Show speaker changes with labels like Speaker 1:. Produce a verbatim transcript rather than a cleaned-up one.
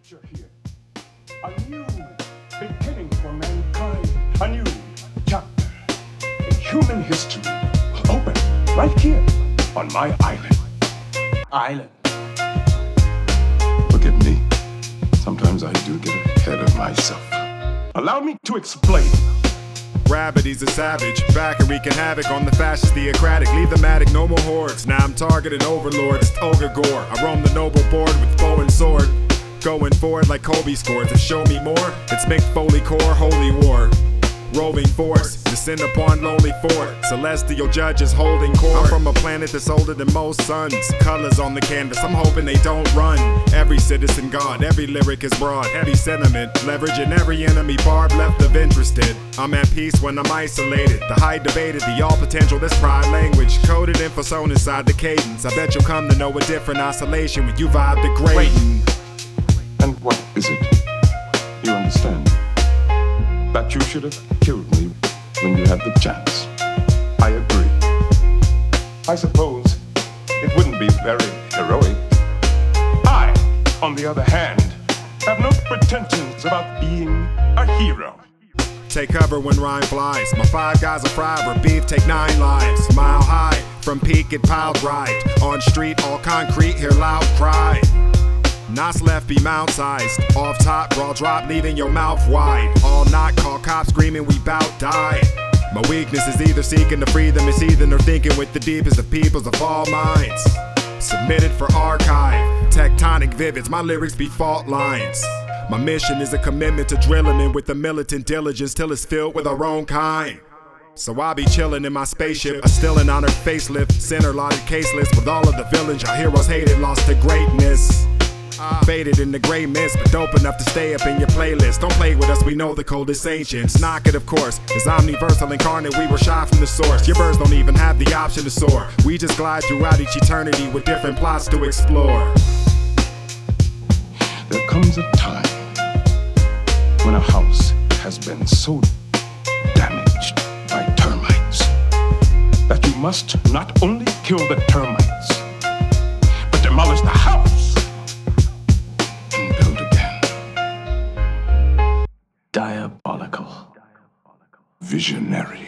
Speaker 1: future here. A new beginning for mankind. A new chapter in human history will open right here on my island. Island. Forgive me. Sometimes I do get ahead of myself. Allow me to explain.
Speaker 2: Gravity's a savage, back and wreaking havoc on the fascist theocratic. Leave the matic, no more hordes. Now I'm targeting overlords, ogre gore. I roam the noble board with bow and sword, going forward like Kobe scored. To show me more, it's Mick Foley core, holy war. Roving force, descend upon lonely fort. Celestial judges holding court. I'm from a planet that's older than most suns. Colors on the canvas, I'm hoping they don't run. Every citizen god, every lyric is broad. Heavy sentiment, leveraging every enemy barb left of interested. I'm at peace when I'm isolated. The high debated, the all potential, this pride language. Coded in persona inside the cadence. I bet you'll come to know a different oscillation when you vibe the great.
Speaker 1: And what is it? You understand? That you should have killed me when you had the chance. I agree. I suppose it wouldn't be very heroic. I, on the other hand, have no pretensions about being a hero.
Speaker 2: Take cover when rhyme flies. My five guys are fried for beef, take nine lives. Mile high, from peak it piled right. On street, all concrete, hear loud cry. Knots left be mount sized. Off top, raw drop, leaving your mouth wide. All knock, call cops screaming we bout die. My weakness is either seeking to free them, it's heathen, or thinking with the deepest of peoples of all minds. Submitted for archive, tectonic vivids, my lyrics be fault lines. My mission is a commitment to drilling in with a militant diligence till it's filled with our own kind. So I'll be chillin' in my spaceship, a still an honored facelift, center loaded caseless with all of the villains our heroes hated, lost to greatness. Uh, faded in the gray mist, but dope enough to stay up in your playlist. Don't play with us, we know the coldest ancients. Knock it, of course, is omniversal incarnate. We were shot from the source. Your birds don't even have the option to soar. We just glide throughout each eternity with different plots to explore.
Speaker 1: There comes a time when a house has been so damaged by termites that you must not only kill the termites, but demolish the house. Diabolical. Visionary.